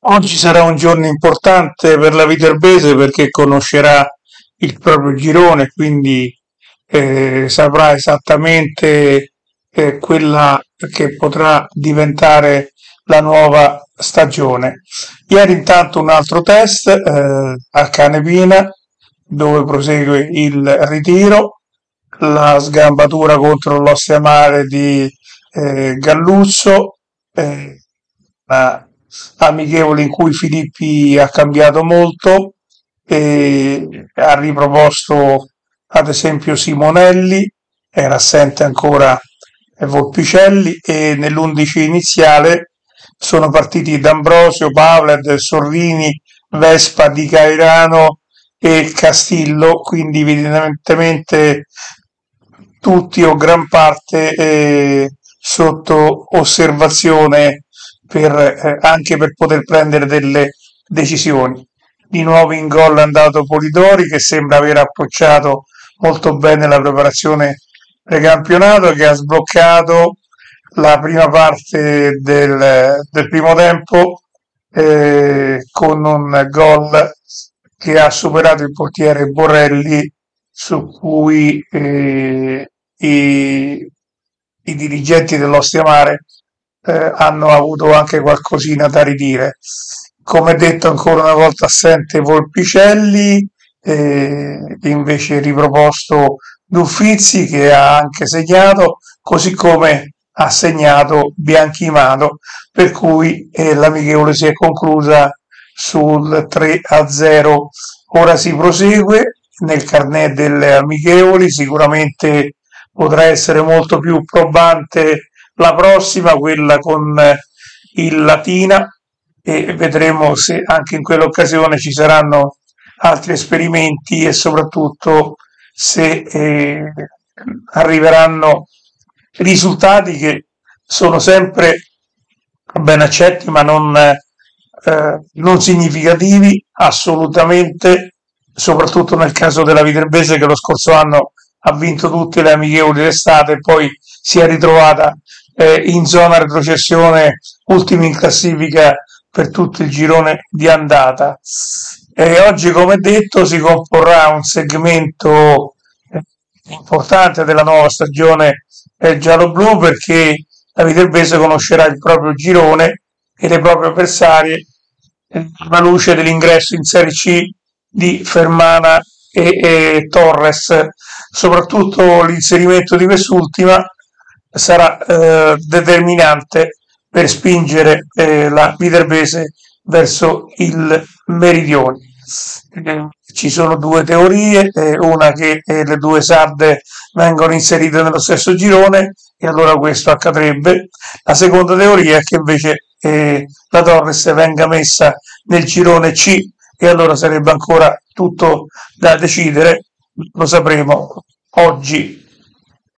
Oggi sarà un giorno importante per la Viterbese perché conoscerà il proprio girone, quindi saprà esattamente quella che potrà diventare la nuova stagione. Ieri intanto un altro test a Canepina dove prosegue il ritiro, la sgambatura contro l'Ostia Mare di Galluzzo, una amichevole in cui Filippi ha cambiato molto e ha riproposto ad esempio Simonelli, era assente ancora Volpicelli e nell'11 iniziale sono partiti D'Ambrosio, Pavled, Sorrini, Vespa, Di Cairano e Castillo, quindi evidentemente tutti o gran parte sotto osservazione anche per poter prendere delle decisioni. Di nuovo in gol è andato Polidori che sembra aver approcciato molto bene la preparazione precampionato, che ha sbloccato la prima parte del primo tempo con un gol che ha superato il portiere Borrelli, su cui i dirigenti dell'Ostia Mare hanno avuto anche qualcosina da ridire. Come detto, ancora una volta assente Volpicelli, invece riproposto D'Uffizzi che ha anche segnato, così come ha segnato Bianchimano, per cui l'amichevole si è conclusa sul 3-0. Ora si prosegue nel carnet delle amichevoli, sicuramente potrà essere molto più probante la prossima, quella con il Latina, e vedremo se anche in quell'occasione ci saranno altri esperimenti e soprattutto se arriveranno risultati che sono sempre ben accetti ma non significativi assolutamente, soprattutto nel caso della Viterbese che lo scorso anno ha vinto tutte le amichevoli d'estate e poi si è ritrovata in zona retrocessione, ultimi in classifica per tutto il girone di andata. E oggi, come detto, si comporrà un segmento importante della nuova stagione giallo-blu perché la Viterbese conoscerà il proprio girone e le proprie avversarie alla luce dell'ingresso in Serie C di Fermana e Torres. Soprattutto l'inserimento di quest'ultima sarà determinante per spingere la Viterbese verso il meridione. Ci sono due teorie, una che le due sarde vengono inserite nello stesso girone e allora questo accadrebbe. La seconda teoria è che invece la Torres venga messa nel girone C e allora sarebbe ancora tutto da decidere, lo sapremo oggi